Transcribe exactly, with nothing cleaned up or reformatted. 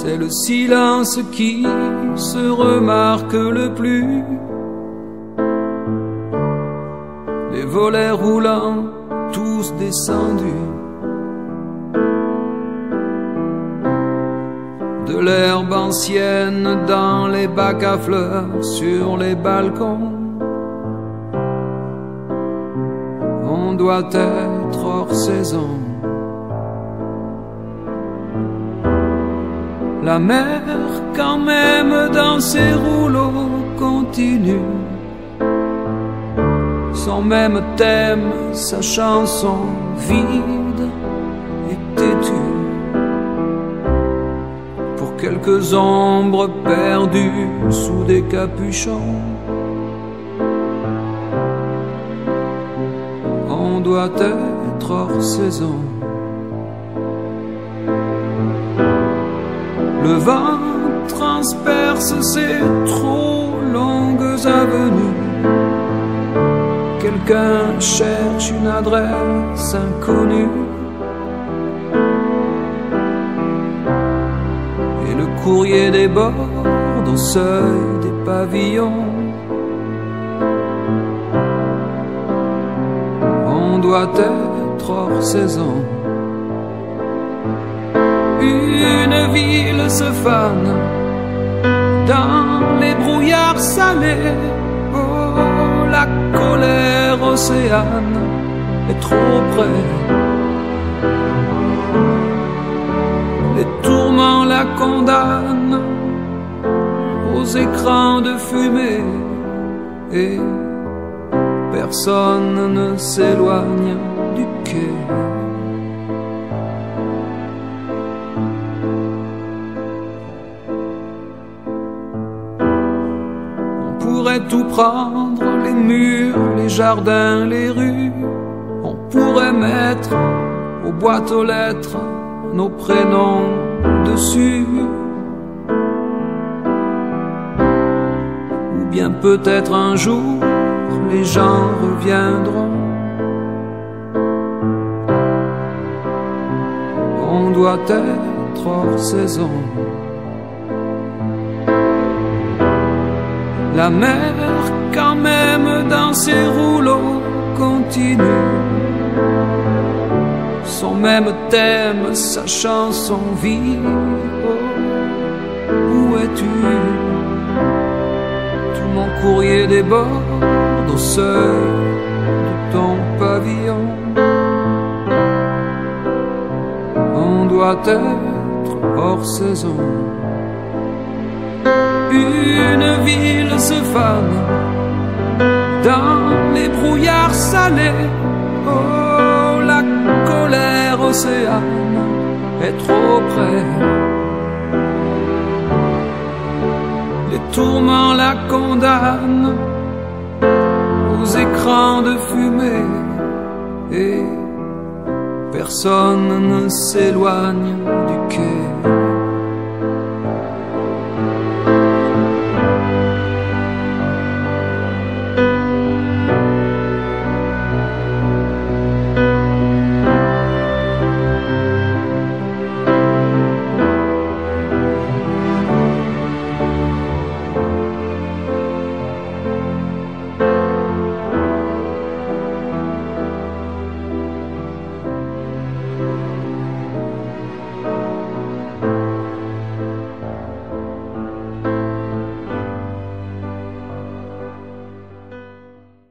c'est le silence qui se remarque le plus. Les volets roulants, tous descendus, de l'herbe ancienne dans les bacs à fleurs, sur les balcons. On doit être hors saison. La mer, quand même, dans ses rouleaux continue son même thème, sa chanson vide et têtue. Pour quelques ombres perdues sous des capuchons, on doit être hors saison. Le vent transperce ces trop longues avenues. Quelqu'un cherche une adresse inconnue. Et le courrier déborde au seuil des pavillons. On doit être hors saison. Une ville se fane dans les brouillards salés. Oh, la colère océane est trop près. Les tourments la condamnent aux écrans de fumée. Et personne ne s'éloigne du quai. On pourrait tout prendre, les murs, les jardins, les rues. On pourrait mettre aux boîtes aux lettres nos prénoms dessus. Ou bien peut-être un jour les gens reviendront. On doit être hors saison. La mer, quand même, dans ses rouleaux continue son même thème, sa chanson vit. Oh, où es-tu? Tout mon courrier déborde au seuil de ton pavillon. On doit être hors saison. Une ville se fane dans les brouillards salés. Oh, la colère océane est trop près. Les tourments la condamnent aux écrans de fumée. Et personne ne s'éloigne du quai.